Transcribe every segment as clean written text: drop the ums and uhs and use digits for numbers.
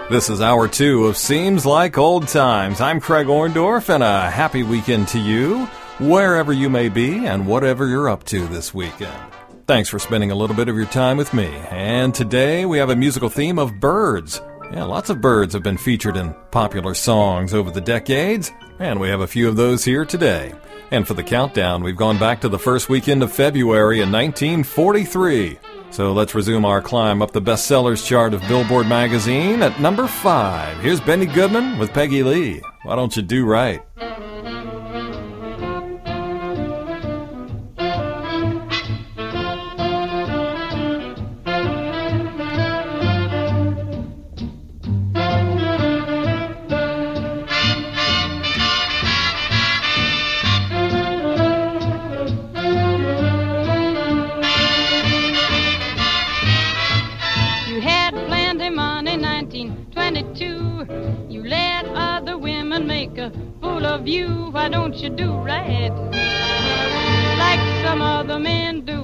This is hour 2 of Seems Like Old Times. I'm Craig Orndorff, and a happy weekend to you, wherever you may be and whatever you're up to this weekend. Thanks for spending a little bit of your time with me. And today we have a musical theme of birds. Yeah, lots of birds have been featured in popular songs over the decades, and we have a few of those here today. And for the countdown, we've gone back to the first weekend of February in 1943. So let's resume our climb up the bestsellers chart of Billboard magazine at number 5. Here's Benny Goodman with Peggy Lee. Why Don't You Do Right? Why don't you do right like some other men do?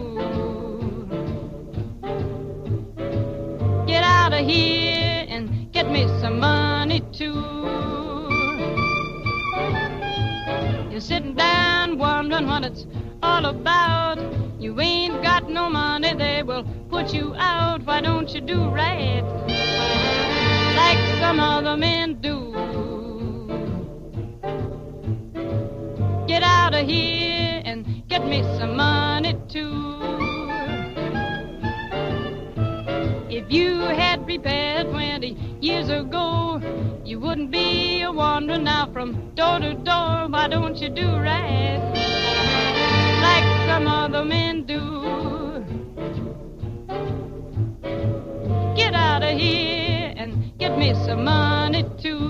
Get out of here and get me some money too. You're sitting down wondering what it's all about. You ain't got no money, they will put you out. Why don't you do right like some other men do? Get out of here and get me some money too. If you had prepared 20 years ago, you wouldn't be a wandering now from door to door. Why don't you do right like some other men do? Get out of here and get me some money too.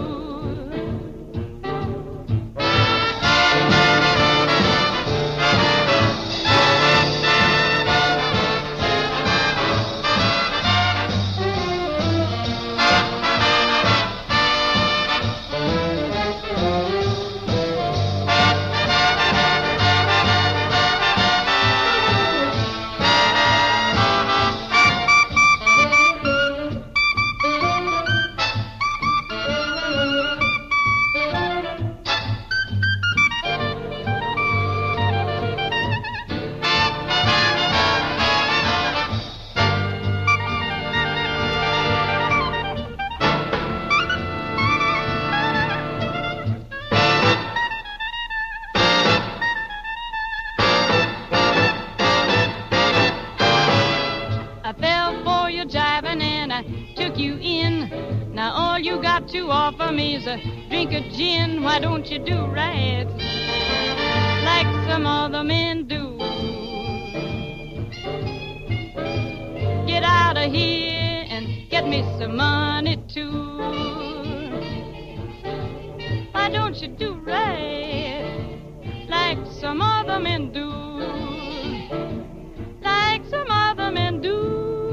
To offer me is a drink of gin. Why don't you do right like some other men do? Get out of here and get me some money too. Why don't you do right like some other men do? Like some other men do.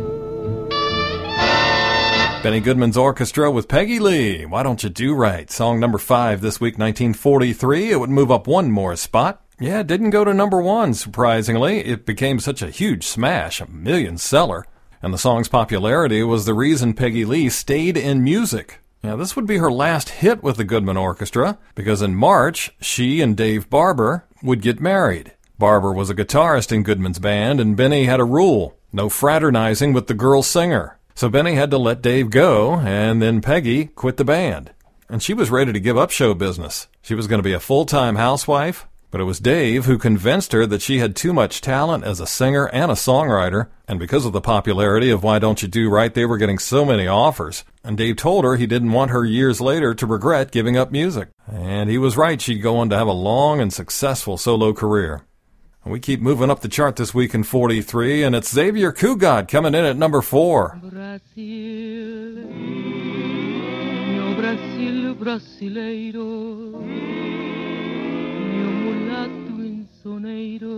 Benny Goodman's orchestra with Peggy Lee. Why Don't You Do Right? Song number 5 this week, 1943. It would move up one more spot. Yeah, it didn't go to number 1, surprisingly. It became such a huge smash, a million seller. And the song's popularity was the reason Peggy Lee stayed in music. Now, this would be her last hit with the Goodman Orchestra, because in March, she and Dave Barber would get married. Barber was a guitarist in Goodman's band, and Benny had a rule: no fraternizing with the girl singer. So Benny had to let Dave go, and then Peggy quit the band. And she was ready to give up show business. She was going to be a full-time housewife, but it was Dave who convinced her that she had too much talent as a singer and a songwriter. And because of the popularity of Why Don't You Do Right, they were getting so many offers. And Dave told her he didn't want her years later to regret giving up music. And he was right. She'd go on to have a long and successful solo career. We keep moving up the chart this week in 43, and it's Xavier Cugat coming in at number 4. Brasil, meu Brasil brasileiro, meu mulato insoneiro,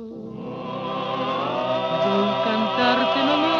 vou cantar-te no meus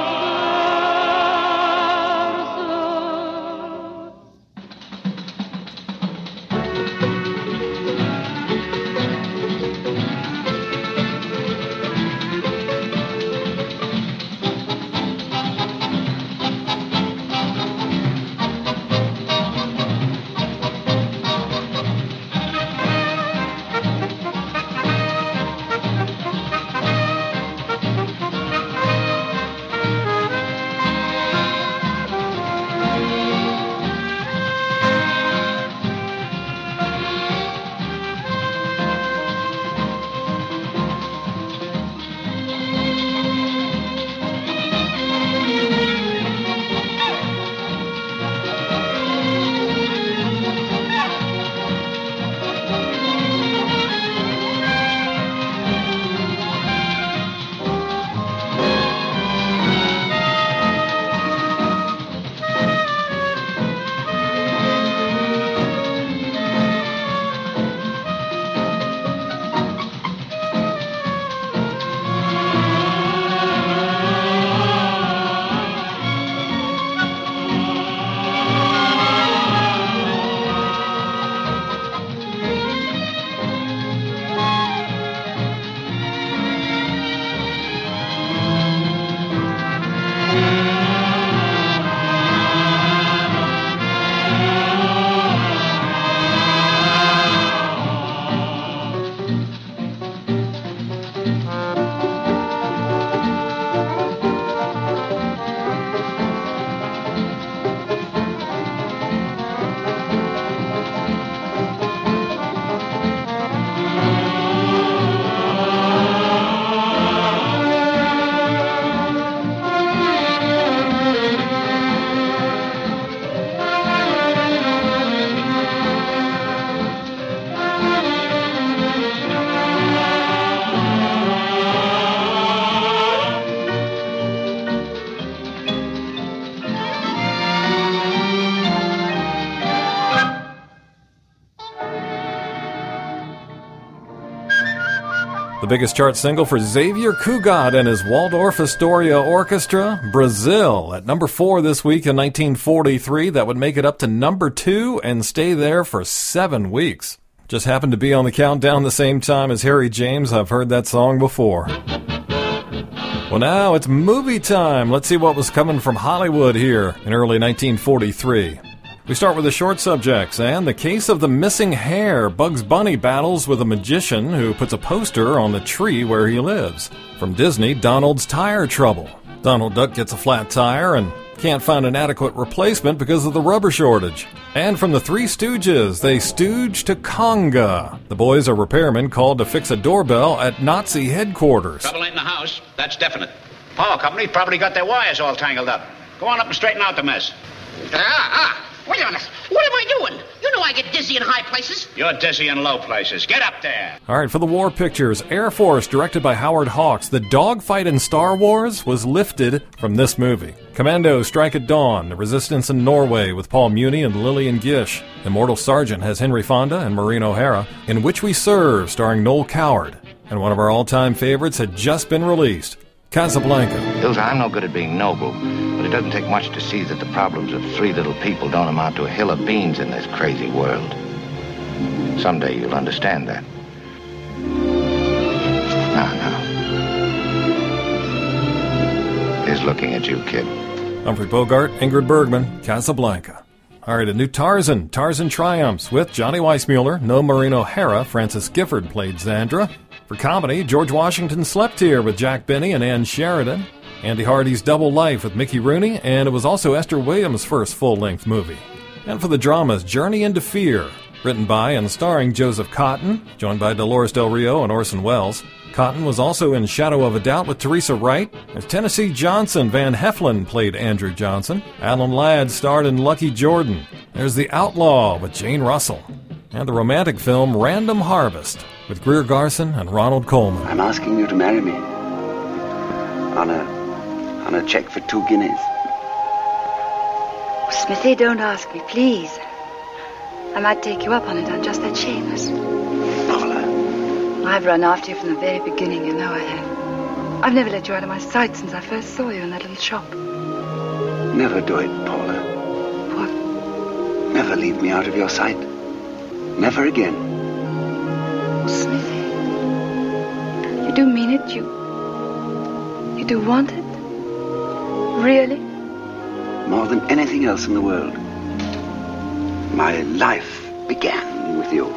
The biggest chart single for Xavier Cugat and his Waldorf Astoria Orchestra, Brazil, at number 4 this week in 1943. That would make it up to number 2 and stay there for 7 weeks. Just happened to be on the countdown the same time as Harry James. I've heard that song before. Well, now it's movie time. Let's see what was coming from Hollywood here in early 1943. We start with the short subjects, and the case of the missing hair. Bugs Bunny battles with a magician who puts a poster on the tree where he lives. From Disney, Donald's tire trouble. Donald Duck gets a flat tire and can't find an adequate replacement because of the rubber shortage. And from the Three Stooges, they stooge to Conga. The boys are repairmen called to fix a doorbell at Nazi headquarters. Trouble ain't in the house, that's definite. Power company probably got their wires all tangled up. Go on up and straighten out the mess. Wait a minute. What am I doing? You know I get dizzy in high places. You're dizzy in low places. Get up there. All right, for the war pictures, Air Force, directed by Howard Hawks. The dogfight in Star Wars was lifted from this movie. Commando, Strike at Dawn. The Resistance in Norway with Paul Muni and Lillian Gish. Immortal Sergeant has Henry Fonda and Maureen O'Hara. In Which We Serve, starring Noel Coward. And one of our all-time favorites had just been released, Casablanca. Ilsa, I'm no good at being noble, but it doesn't take much to see that the problems of 3 little people don't amount to a hill of beans in this crazy world. Someday you'll understand that. Now. He's looking at you, kid. Humphrey Bogart, Ingrid Bergman, Casablanca. All right, a new Tarzan, Tarzan Triumphs, with Johnny Weissmuller, no Maureen O'Hara. Frances Gifford played Xandra. For comedy, George Washington Slept Here with Jack Benny and Ann Sheridan. Andy Hardy's Double Life with Mickey Rooney, and it was also Esther Williams' first full-length movie. And for the dramas, Journey into Fear, written by and starring Joseph Cotten, joined by Dolores Del Rio and Orson Welles. Cotten was also in Shadow of a Doubt with Teresa Wright. There's Tennessee Johnson. Van Heflin played Andrew Johnson. Alan Ladd starred in Lucky Jordan. There's The Outlaw with Jane Russell. And the romantic film Random Harvest with Greer Garson and Ronald Colman. I'm asking you to marry me on a check for 2 guineas. Oh, Smithy, don't ask me, please. I might take you up on it. I'm just that shameless. Paula. I've run after you from the very beginning, you know I have. I've never let you out of my sight since I first saw you in that little shop. Never do it, Paula. What? Never leave me out of your sight. Never again. Oh, Smithy. You do mean it? You do want it? Really? More than anything else in the world. My life began with you.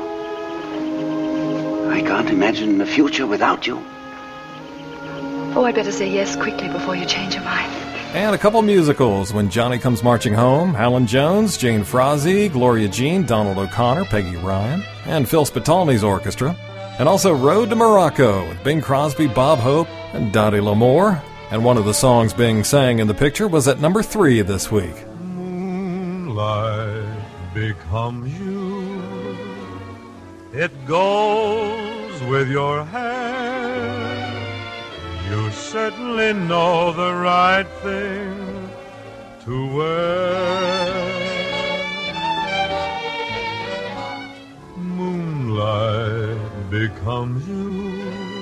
I can't imagine the future without you. Oh, I'd better say yes quickly before you change your mind. And a couple musicals, When Johnny Comes Marching Home, Alan Jones, Jane Frazee, Gloria Jean, Donald O'Connor, Peggy Ryan, and Phil Spitalny's orchestra. And also Road to Morocco with Bing Crosby, Bob Hope, and Dottie L'Amour. And one of the songs being sang in the picture was at number 3 this week. Moonlight becomes you. It goes with your hair. You certainly know the right thing to wear. Moonlight becomes you.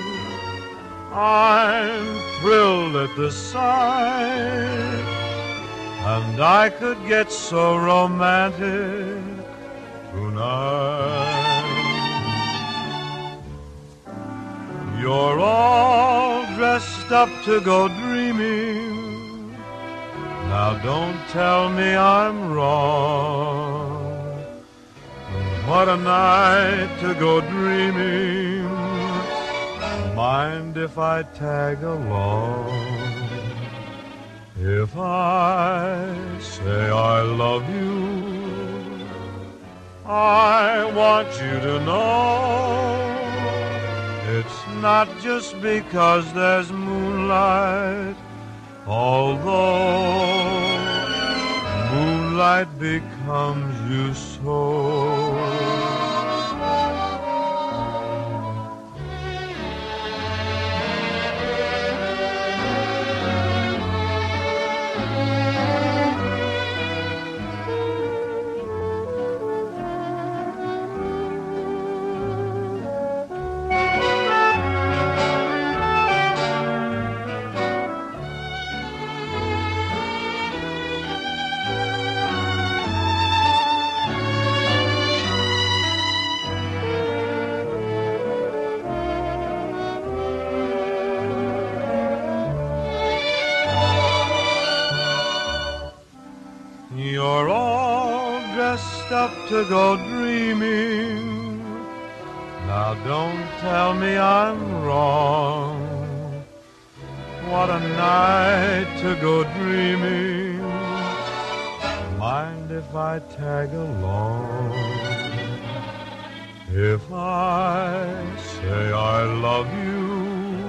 I'm thrilled at the sight, and I could get so romantic tonight. You're all dressed up to go dreaming. Now don't tell me I'm wrong. What a night to go dreaming. Mind if I tag along? If I say I love you, I want you to know it's not just because there's moonlight, although moonlight becomes you so. dressed up to go dreaming. Now don't tell me I'm wrong. What a night to go dreaming. Mind if I tag along? If I say I love you,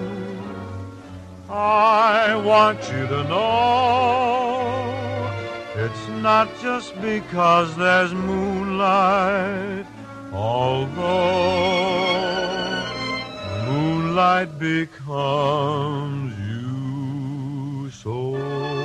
I want you to know it's not just because there's moonlight, although moonlight becomes you so.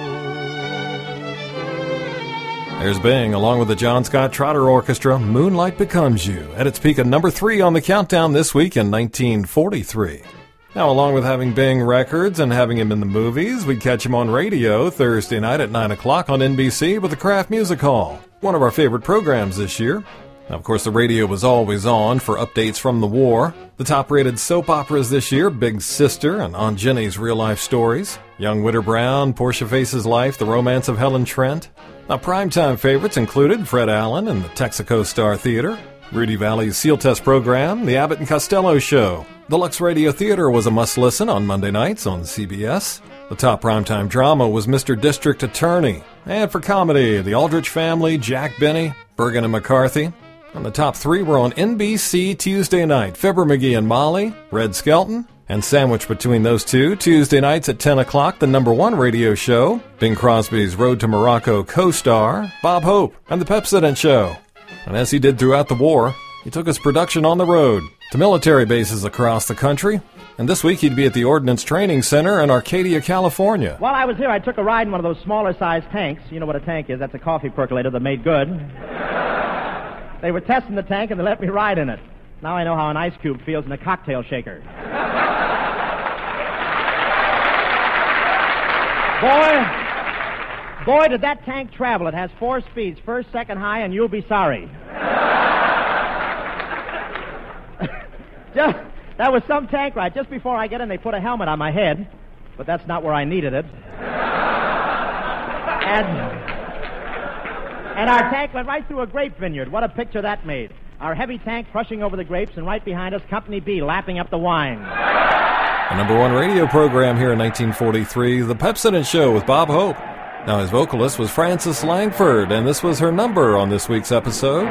There's Bing, along with the John Scott Trotter Orchestra, Moonlight Becomes You, at its peak at number 3 on the countdown this week in 1943. Now, along with having Bing records and having him in the movies, we'd catch him on radio Thursday night at 9 o'clock on NBC with the Kraft Music Hall, one of our favorite programs this year. Now, of course, the radio was always on for updates from the war. The top-rated soap operas this year, Big Sister and Aunt Jenny's Real-Life Stories, Young Witter Brown, Portia Faces Life, The Romance of Helen Trent. Now, primetime favorites included Fred Allen and the Texaco Star Theater, Rudy Valley's Seal Test program, The Abbott and Costello Show. The Lux Radio Theater was a must-listen on Monday nights on CBS. The top primetime drama was Mr. District Attorney. And for comedy, The Aldrich Family, Jack Benny, Bergen and McCarthy. And the top 3 were on NBC Tuesday night, Fibber McGee and Molly, Red Skelton, and sandwiched between those two, Tuesday nights at 10 o'clock, the number 1 radio show, Bing Crosby's Road to Morocco co-star, Bob Hope, and the Pepsodent Show. And as he did throughout the war, he took his production on the road to military bases across the country. And this week he'd be at the Ordnance Training Center in Arcadia, California. While I was here, I took a ride in one of those smaller-sized tanks. You know what a tank is? That's a coffee percolator that made good. They were testing the tank, and they let me ride in it. Now I know how an ice cube feels in a cocktail shaker. Boy, did that tank travel. It has 4 speeds, first, second, high, and you'll be sorry. That was some tank ride. Just before I get in, they put a helmet on my head, but that's not where I needed it. And our tank went right through a grape vineyard. What a picture that made. Our heavy tank crushing over the grapes, and right behind us, Company B lapping up the wine. The number 1 radio program here in 1943, The Pepsodent Show with Bob Hope. Now, his vocalist was Frances Langford, and this was her number on this week's episode.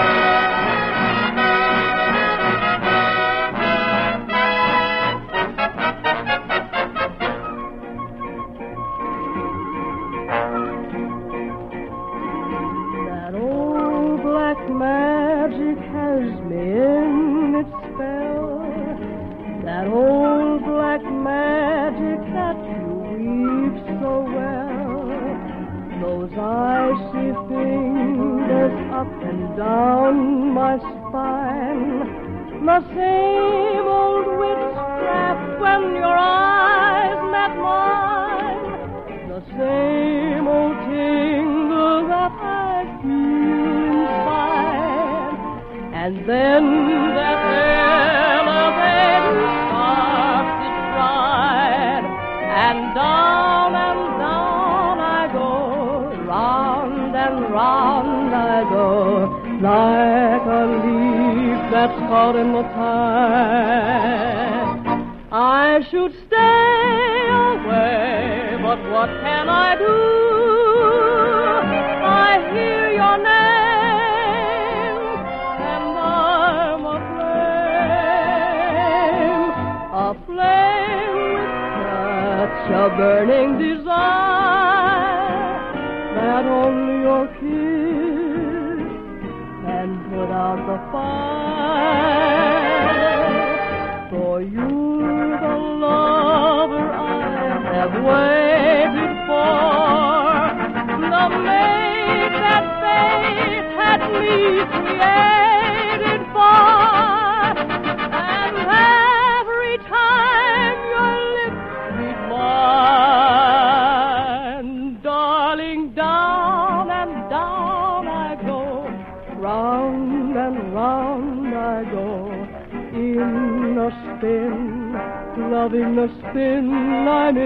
Loving the spin I'm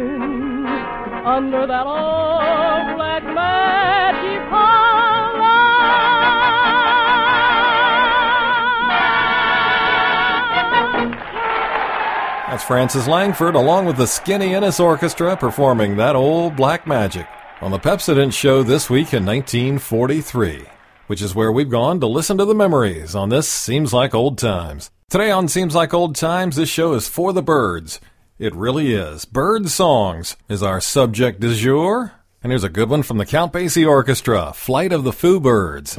in, under that old black magic collar. That's Francis Langford along with the Skinny Ennis Orchestra performing That Old Black Magic on the Pepsodent Show this week in 1943, which is where we've gone to listen to the memories on this Seems Like Old Times. Today on Seems Like Old Times, this show is for the birds. It really is. Bird songs is our subject du jour. And here's a good one from the Count Basie Orchestra, Flight of the Foo Birds.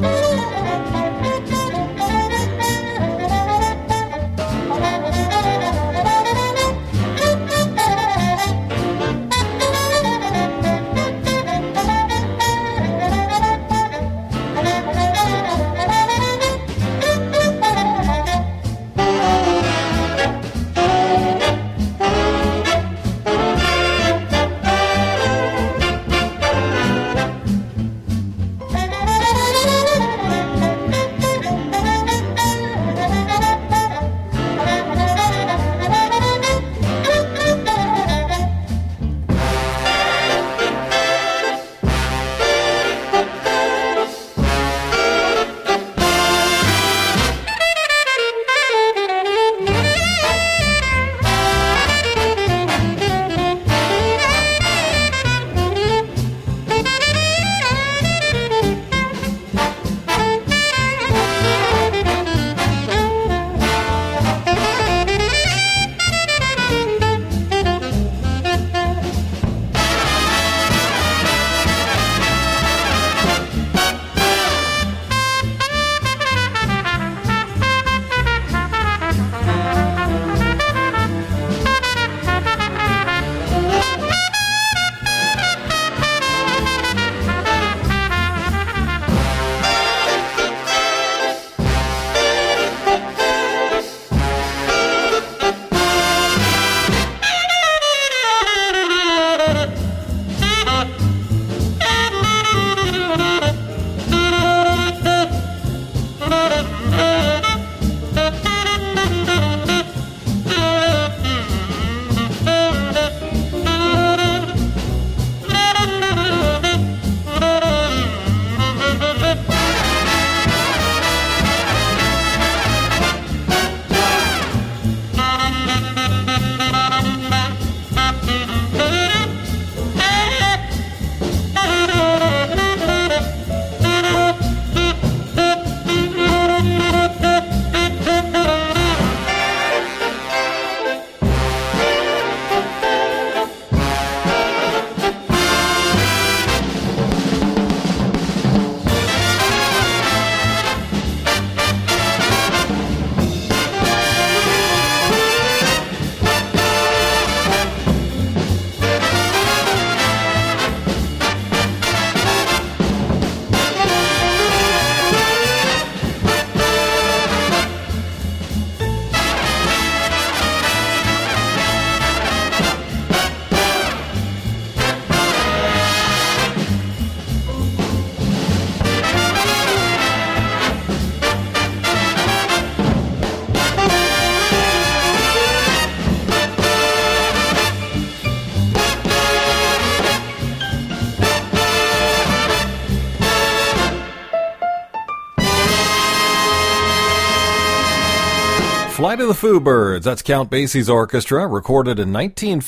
Flight of the Foo Birds, that's Count Basie's orchestra, recorded in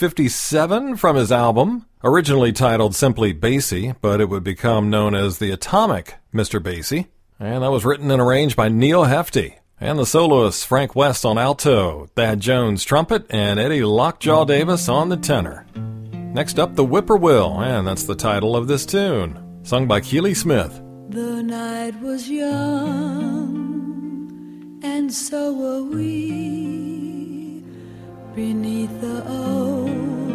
1957 from his album, originally titled simply Basie, but it would become known as the Atomic Mr. Basie. And that was written and arranged by Neil Hefti. And the soloists, Frank West on alto, Thad Jones trumpet, and Eddie Lockjaw Davis on the tenor. Next up, The Whippoorwill, and that's the title of this tune, sung by Keely Smith. The night was young, and so were we, beneath the old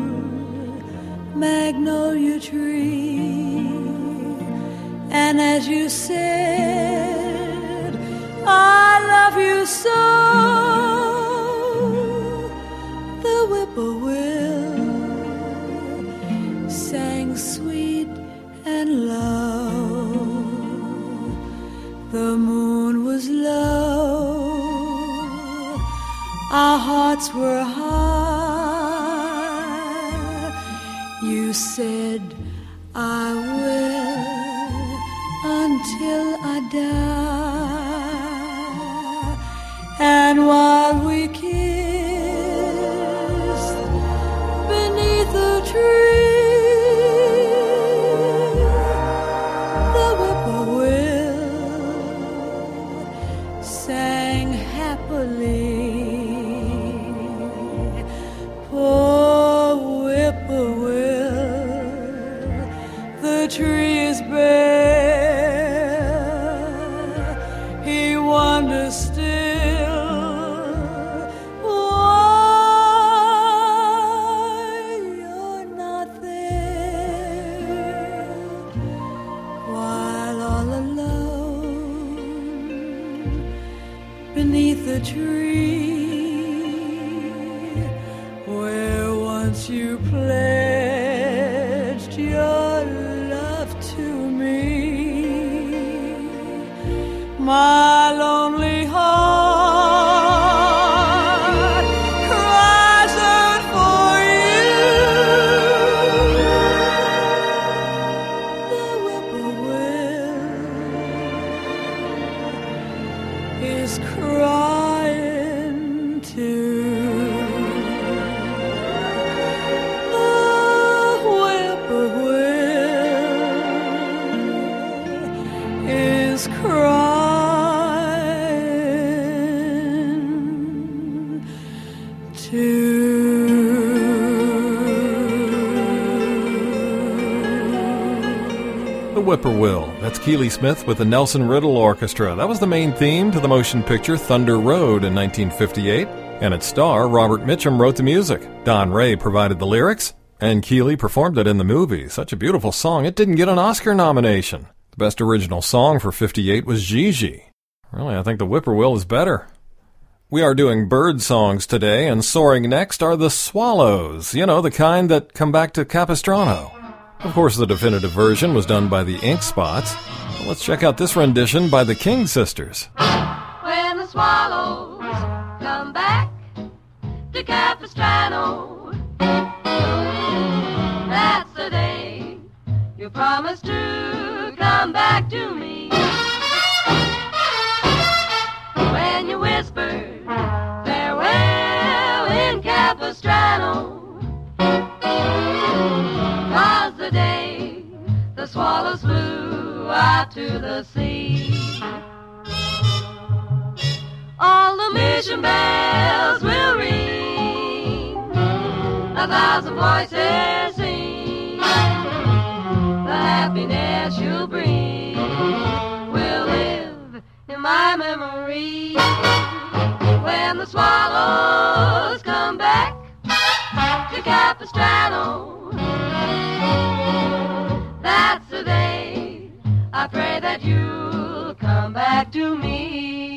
magnolia tree. And as you said, I love you so, the whippoorwill sang sweet and low. The moon was low, our hearts were high. You said, I will until I die. And while we kissed, the tree is bare. He wonders still why you're not there. While all alone beneath the tree where once you pledged your love to me, my lonely heart cries out for you. The whippoorwill is crying too. Whippoorwill. That's Keely Smith with the Nelson Riddle Orchestra. That was the main theme to the motion picture Thunder Road in 1958, and its star, Robert Mitchum, wrote the music. Don Ray provided the lyrics, and Keely performed it in the movie. Such a beautiful song, it didn't get an Oscar nomination. The best original song for 58 was Gigi. Really, I think the Whippoorwill is better. We are doing bird songs today, and soaring next are the swallows. You know, the kind that come back to Capistrano. Of course, the definitive version was done by the Ink Spots. Well, let's check out this rendition by the King Sisters. When the swallows come back to Capistrano, that's the day you promised to come back to me. When you whispered farewell in Capistrano, the day the swallows flew out to the sea. All the mission bells will ring, 1,000 voices sing. The happiness you'll bring will live in my memory. When the swallows come back to Capistrano, that's the day I pray that you'll come back to me.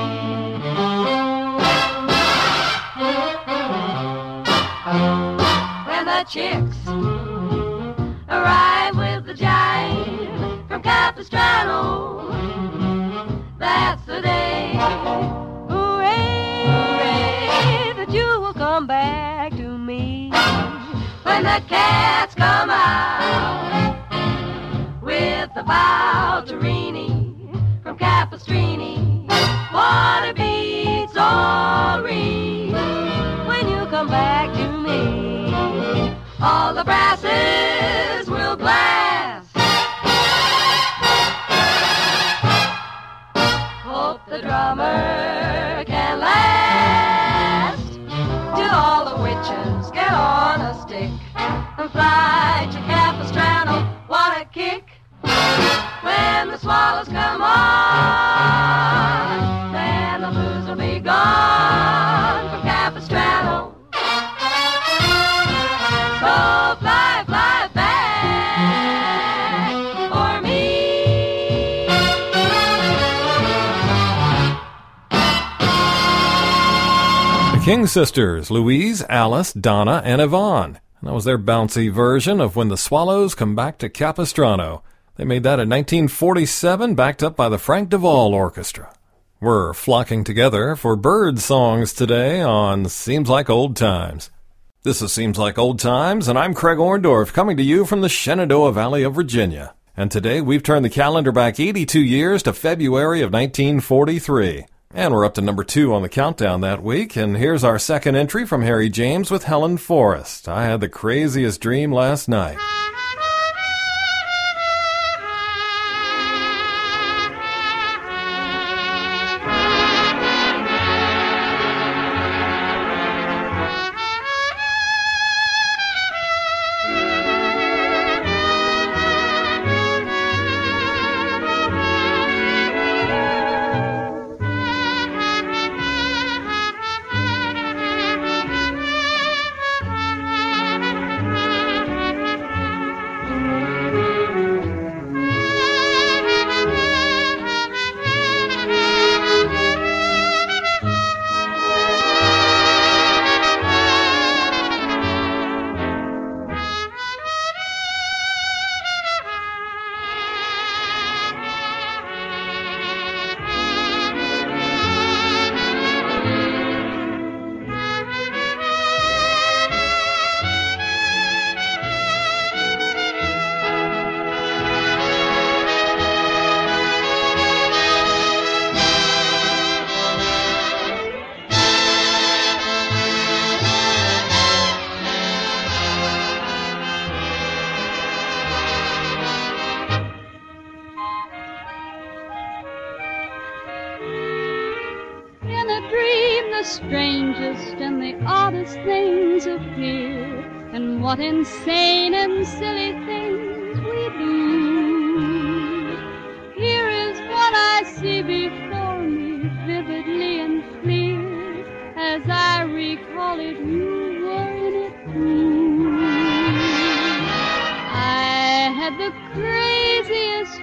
When the chicks arrive with the jive from Capistrano, that's the day, hooray, hooray, that you will come back to me. When the cats come out with the Balterini from Capistrini, water beats all ring. When you come back to me, all the brasses will blast. Hope the drummer can last till all the witches get on a stick and fly to Capistrano. What a kick! When the swallows come on, then the blues will be gone from Capistrano. So fly, fly back for me. The King Sisters, Louise, Alice, Donna, and Yvonne. And that was their bouncy version of When the Swallows Come Back to Capistrano. They made that in 1947, backed up by the Frank Duvall Orchestra. We're flocking together for bird songs today on Seems Like Old Times. This is Seems Like Old Times, and I'm Craig Orndorff, coming to you from the Shenandoah Valley of Virginia. And today we've turned the calendar back 82 years to February of 1943. And we're up to number 2 on the countdown that week, and here's our second entry from Harry James with Helen Forrest. I had the craziest dream last night. strangest and the oddest things appear, and what insane and silly things we do. Here is what I see before me, vividly and clear, as I recall it, you were in it too. I had the craziest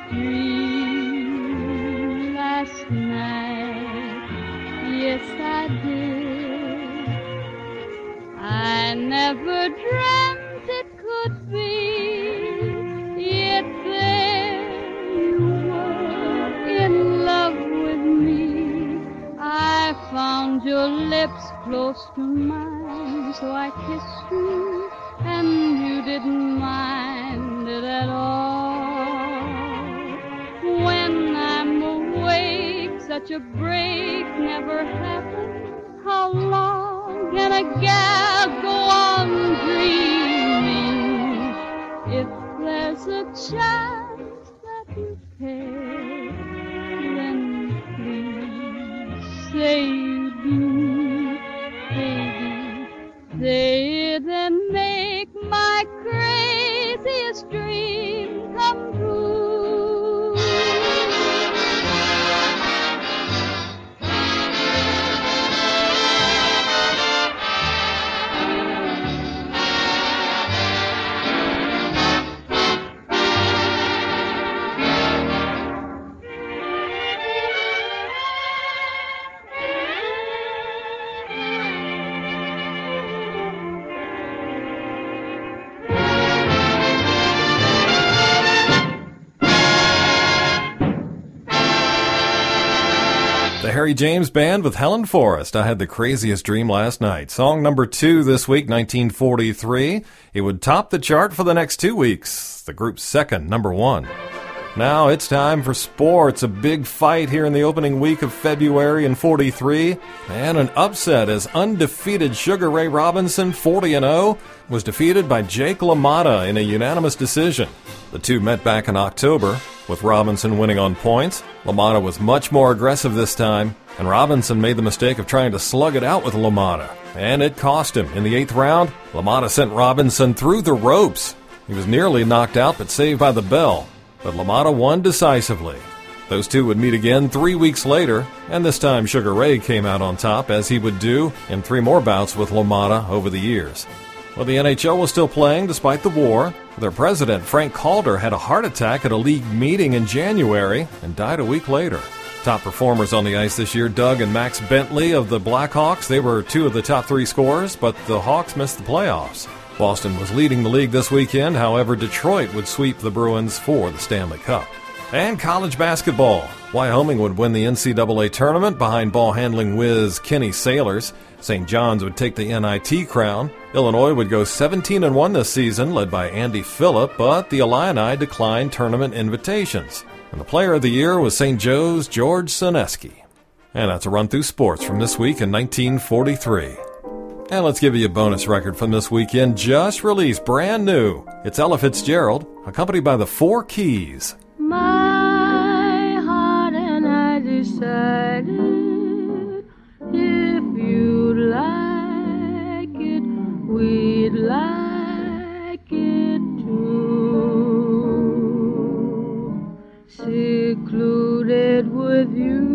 dream last night, yes I did. I never dreamt it could be, yet there you were in love with me. I found your lips close to mine, so I kissed you, and you didn't mind it at all. When I'm awake, such a break never happened. How long can a gal go on dreaming? If there's a chance that you care, then please say you do, baby. Say it and make my craziest dream come true. The Harry James Band with Helen Forrest. I had the craziest dream last night. Song number 2 this week, 1943. It would top the chart for the next 2 weeks. The group's second number 1. Now it's time for sports. A big fight here in the opening week of February in 43. And an upset as undefeated Sugar Ray Robinson, 40-0, was defeated by Jake LaMotta in a unanimous decision. The two met back in October, with Robinson winning on points. LaMotta was much more aggressive this time, and Robinson made the mistake of trying to slug it out with LaMotta. And it cost him. In the 8th round, LaMotta sent Robinson through the ropes. He was nearly knocked out, but saved by the bell. But LaMotta won decisively. Those two would meet again 3 weeks later, and this time Sugar Ray came out on top, as he would do in 3 more bouts with LaMotta over the years. Well, the NHL was still playing despite the war. Their president, Frank Calder, had a heart attack at a league meeting in January and died a week later. Top performers on the ice this year, Doug and Max Bentley of the Blackhawks. They were 2 of the top 3 scorers, but the Hawks missed the playoffs. Boston was leading the league this weekend. However, Detroit would sweep the Bruins for the Stanley Cup. And college basketball. Wyoming would win the NCAA tournament behind ball-handling whiz Kenny Sailors. St. John's would take the NIT crown. Illinois would go 17-1 this season, led by Andy Phillip, but the Illini declined tournament invitations. And the player of the year was St. Joe's George Sineski. And that's a run through sports from this week in 1943. And let's give you a bonus record from this weekend, just released, brand new. It's Ella Fitzgerald, accompanied by the Four Keys. My heart and I decided if you'd like it, we'd like it too. Secluded with you.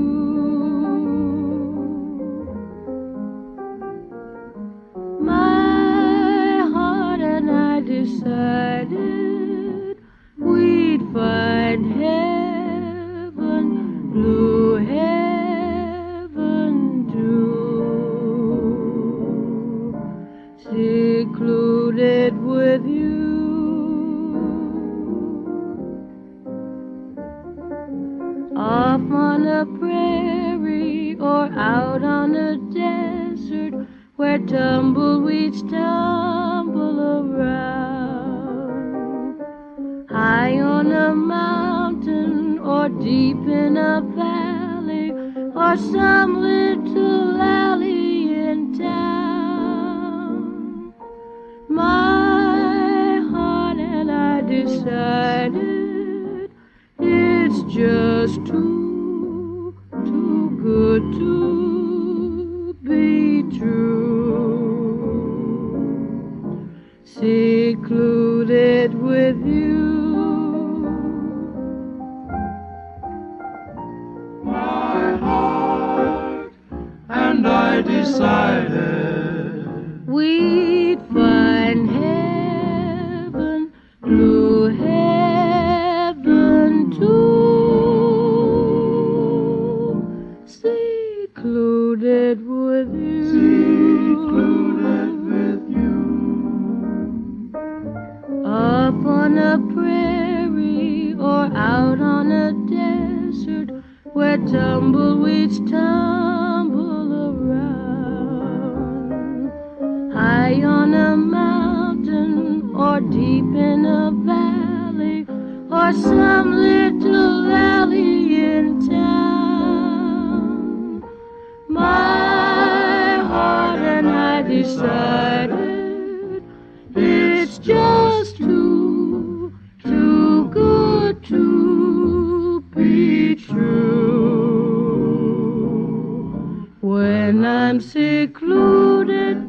My heart and I decided we'd find heaven, blue heaven too, secluded with you. Off on a prairie or out on a desert where tumbleweeds tumble around, high on a mountain or deep in a valley or some little alley in town. My heart and I decided it's just too good to be with you. My heart and I decided we'd find heaven through heaven too, secluded with you. Up on a prairie or out on a desert where tumbleweeds tumble around, high on a mountain or deep in a valley or some little alley in town, my heart and I decided it's just too good to be true. When I'm secluded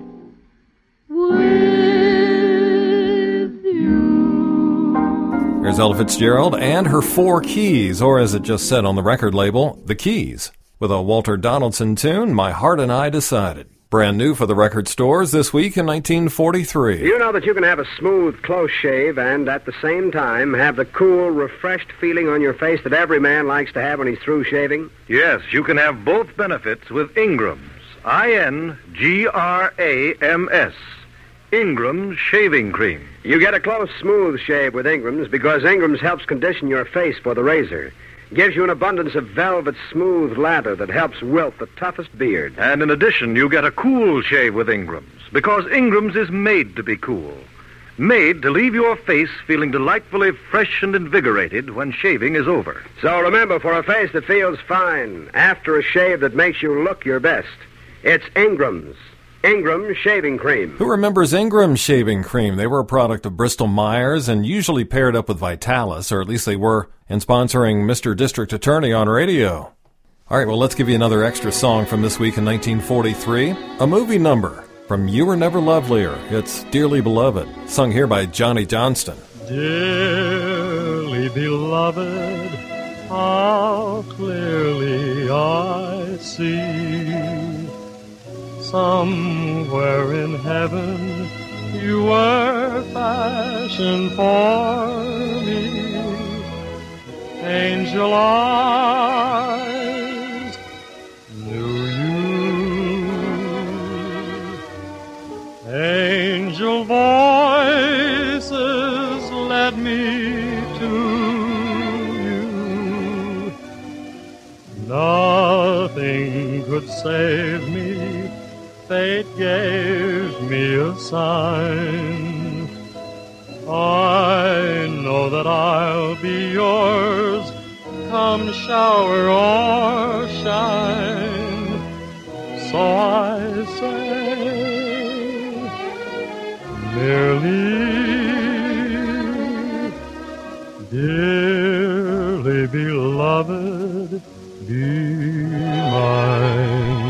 with you. Here's Ella Fitzgerald and her 4 keys, or as it just said on the record label, the Keys, with a Walter Donaldson tune, My Heart and I Decided. Brand new for the record stores this week in 1943. You know that you can have a smooth, close shave and at the same time have the cool, refreshed feeling on your face that every man likes to have when he's through shaving? Yes, you can have both benefits with Ingram's. INGRAMS. Ingram's Shaving Cream. You get a close, smooth shave with Ingram's because Ingram's helps condition your face for the razor. Gives you an abundance of velvet, smooth lather that helps wilt the toughest beard. And in addition, you get a cool shave with Ingram's because Ingram's is made to be cool. Made to leave your face feeling delightfully fresh and invigorated when shaving is over. So remember, for a face that feels fine after a shave that makes you look your best, it's Ingram's. Ingram's Shaving Cream. Who remembers Ingram's Shaving Cream? They were a product of Bristol-Myers and usually paired up with Vitalis, or at least they were, in sponsoring Mr. District Attorney on radio. All right, well, let's give you another extra song from this week in 1943. A movie number from You Were Never Lovelier. It's Dearly Beloved, sung here by Johnny Johnston. Dearly beloved, how clearly I see somewhere in heaven you were fashioned for me. Angel eyes knew you. Angel voices led me to you. Nothing could save me. Fate gave me a sign. I know that I'll be yours, come shower or shine. So I say, merely, dearly beloved, be mine.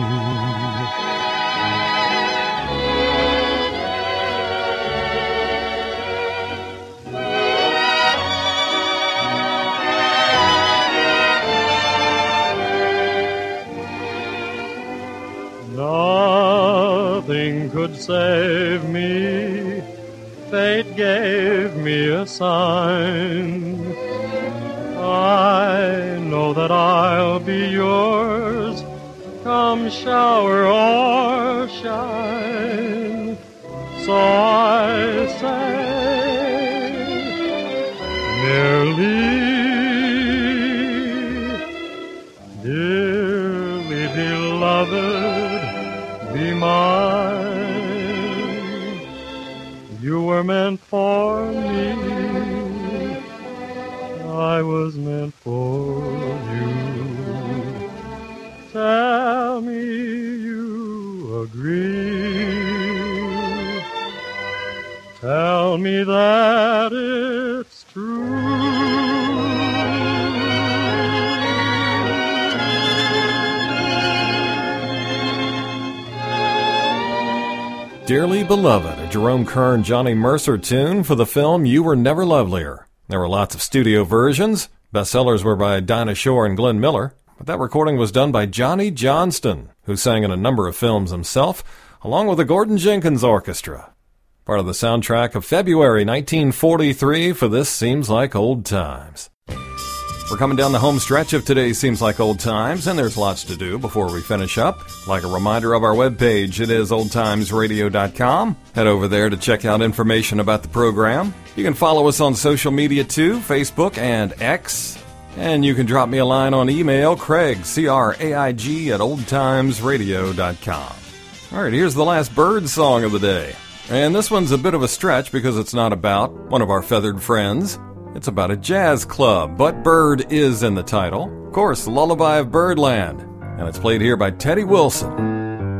Nothing could save me. Fate gave me a sign. I know that I'll be yours, come shower or shine. So I say, merely, dearly beloved, be mine. You were meant for me. I was meant for you. Tell me you agree. Tell me that it's true. Dearly Beloved, a Jerome Kern, Johnny Mercer tune for the film You Were Never Lovelier. There were lots of studio versions. Bestsellers were by Dinah Shore and Glenn Miller, but that recording was done by Johnny Johnston, who sang in a number of films himself, along with the Gordon Jenkins Orchestra. Part of the soundtrack of February 1943 for This Seems Like Old Times. We're coming down the home stretch of today's Seems Like Old Times, and there's lots to do before we finish up. Like a reminder of our webpage, it is oldtimesradio.com. Head over there to check out information about the program. You can follow us on social media too, Facebook and X. And you can drop me a line on email, Craig, C-R-A-I-G, at oldtimesradio.com. All right, here's the last bird song of the day. And this one's a bit of a stretch because it's not about one of our feathered friends. It's about a jazz club, but bird is in the title. Of course, the Lullaby of Birdland. And it's played here by Teddy Wilson.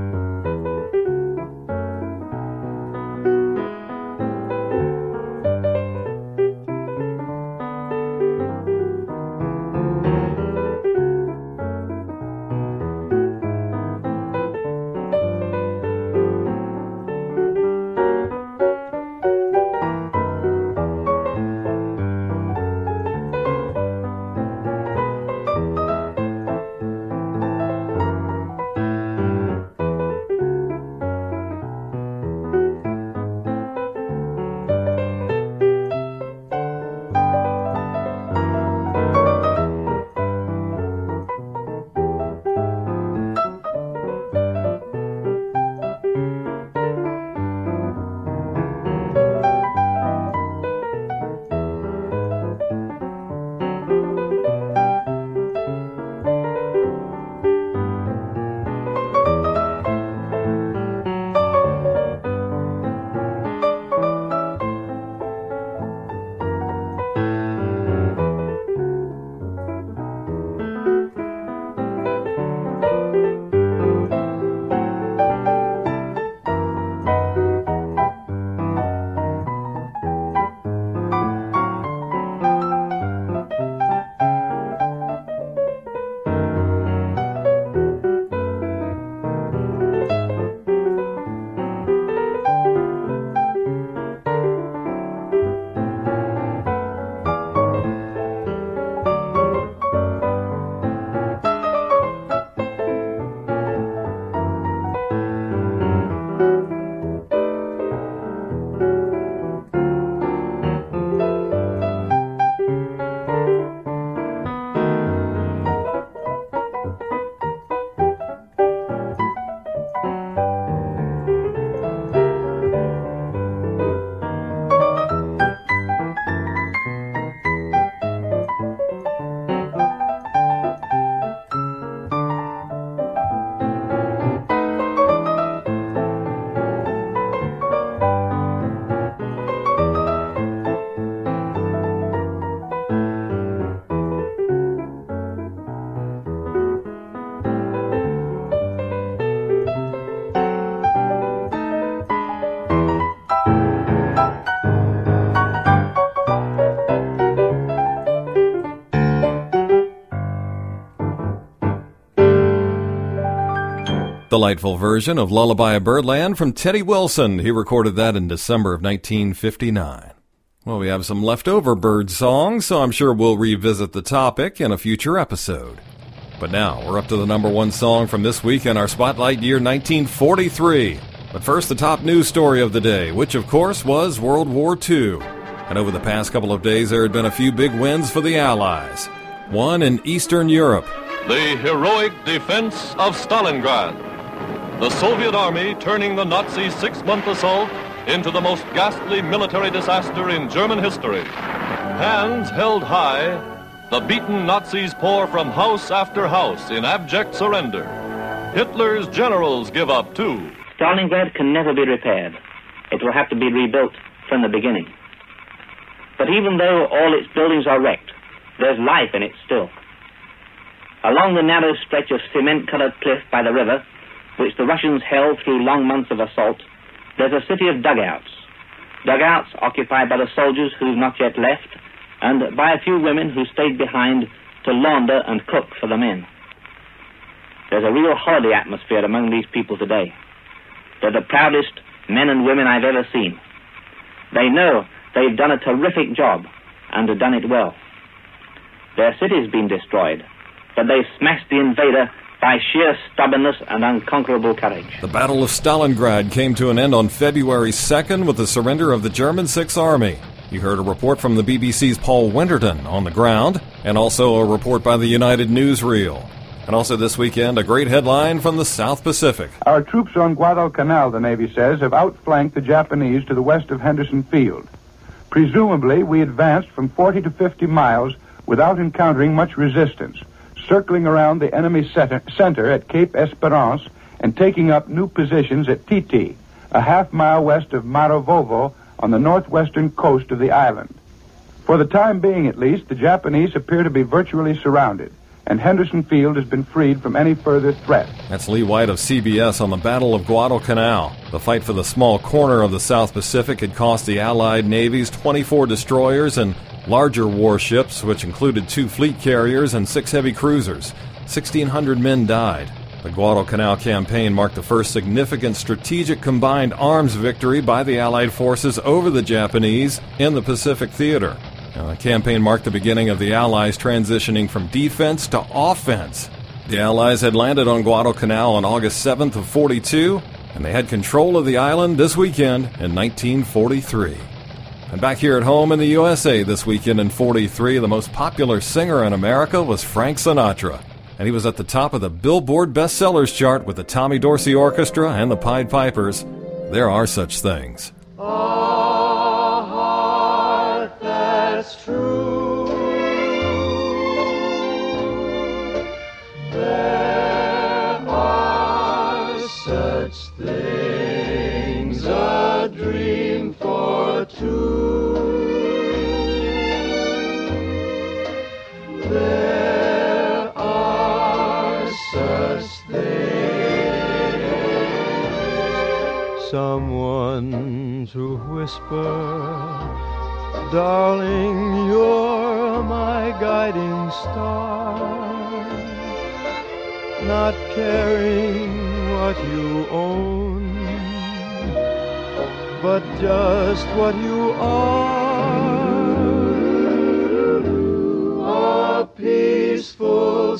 Delightful version of Lullaby of Birdland from Teddy Wilson. He recorded that in December of 1959. Well, we have some leftover bird songs, so I'm sure we'll revisit the topic in a future episode. But now, we're up to the number one song from this week in our Spotlight year 1943. But first, the top news story of the day, which of course was World War II. And over the past couple of days, there had been a few big wins for the Allies. One in Eastern Europe. The heroic defense of Stalingrad. The Soviet army turning the Nazi six-month assault into the most ghastly military disaster in German history. Hands held high, the beaten Nazis pour from house after house in abject surrender. Hitler's generals give up too. Stalingrad can never be repaired. It will have to be rebuilt from the beginning. But even though all its buildings are wrecked, there's life in it still. Along the narrow stretch of cement-colored cliff by the river, which the Russians held through long months of assault, there's a city of dugouts. Dugouts occupied by the soldiers who've not yet left, and by a few women who stayed behind to launder and cook for the men. There's a real holiday atmosphere among these people today. They're the proudest, men and women I've ever seen. They know they've done a terrific job and have done it well. Their city's been destroyed, but they've smashed the invader by sheer stubbornness and unconquerable courage. The Battle of Stalingrad came to an end on February 2nd with the surrender of the German Sixth Army. You heard a report from the BBC's Paul Winterton on the ground, and also a report by the United Newsreel. And also this weekend, a great headline from the South Pacific. Our troops on Guadalcanal, the Navy says, have outflanked the Japanese to the west of Henderson Field. Presumably, we advanced from 40 to 50 miles without encountering much resistance, circling around the enemy center at Cape Esperance and taking up new positions at Titi, a half-mile west of Marovovo on the northwestern coast of the island. For the time being, at least, the Japanese appear to be virtually surrounded, and Henderson Field has been freed from any further threat. That's Lee White of CBS on the Battle of Guadalcanal. The fight for the small corner of the South Pacific had cost the Allied navies 24 destroyers and larger warships, which included 2 fleet carriers and 6 heavy cruisers. 1,600 men died. The Guadalcanal campaign marked the first significant strategic combined arms victory by the Allied forces over the Japanese in the Pacific theater. The campaign marked the beginning of the Allies transitioning from defense to offense. The Allies had landed on Guadalcanal on August 7th of 42, and they had control of the island this weekend in 1943. And back here at home in the USA this weekend in 43, the most popular singer in America was Frank Sinatra. And he was at the top of the Billboard bestsellers chart with the Tommy Dorsey Orchestra and the Pied Pipers. There are such things. A heart that's true. There are such things, a dream for two. There are such things. Someone to whisper, darling, you're my guiding star. Not caring what you own, but just what you are. A peaceful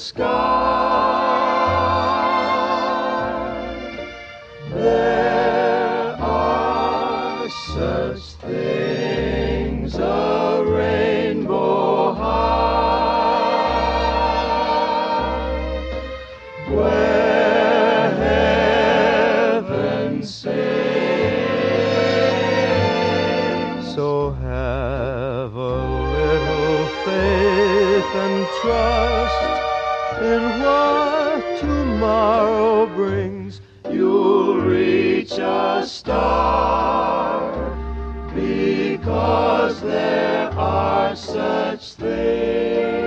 sky. There are such things, a rainbow high, where heaven sings. So have a little faith and trust in what tomorrow brings. You'll reach a star, because there are such things.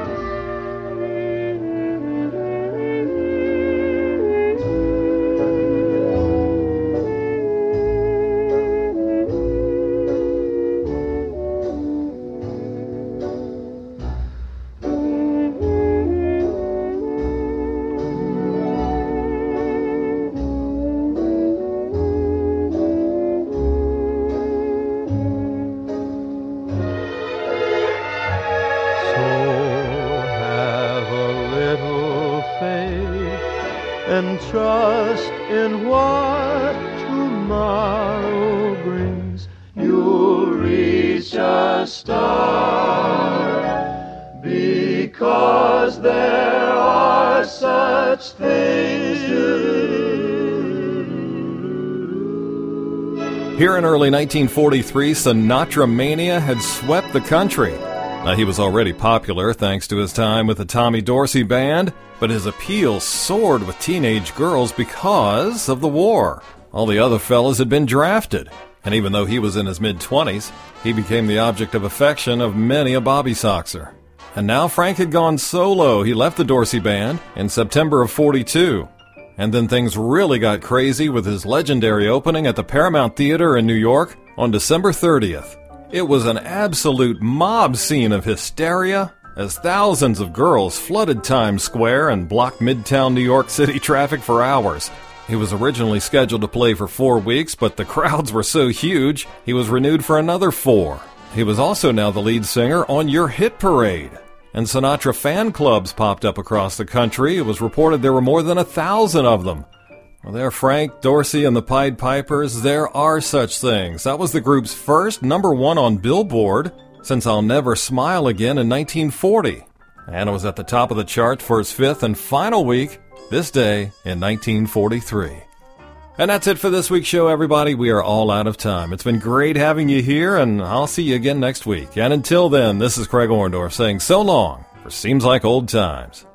And trust in what tomorrow brings. You'll reach a star, because there are such things to do. Here in early 1943, Sinatra mania had swept the country. Now, he was already popular thanks to his time with the Tommy Dorsey Band, but his appeal soared with teenage girls because of the war. All the other fellas had been drafted, and even though he was in his mid-20s, he became the object of affection of many a Bobby Soxer. And now Frank had gone solo. He left the Dorsey Band in September of 42. And then things really got crazy with his legendary opening at the Paramount Theater in New York on December 30th. It was an absolute mob scene of hysteria as thousands of girls flooded Times Square and blocked Midtown New York City traffic for hours. He was originally scheduled to play for 4 weeks, but the crowds were so huge, he was renewed for another 4. He was also now the lead singer on Your Hit Parade. And Sinatra fan clubs popped up across the country. It was reported there were more than 1,000 of them. Well, there, Frank, Dorsey, and the Pied Pipers, there are such things. That was the group's first #1 on Billboard since I'll Never Smile Again in 1940. And it was at the top of the chart for its 5th and final week, this day in 1943. And that's it for this week's show, everybody. We are all out of time. It's been great having you here, and I'll see you again next week. And until then, this is Craig Orndorff saying so long for Seems Like Old Times.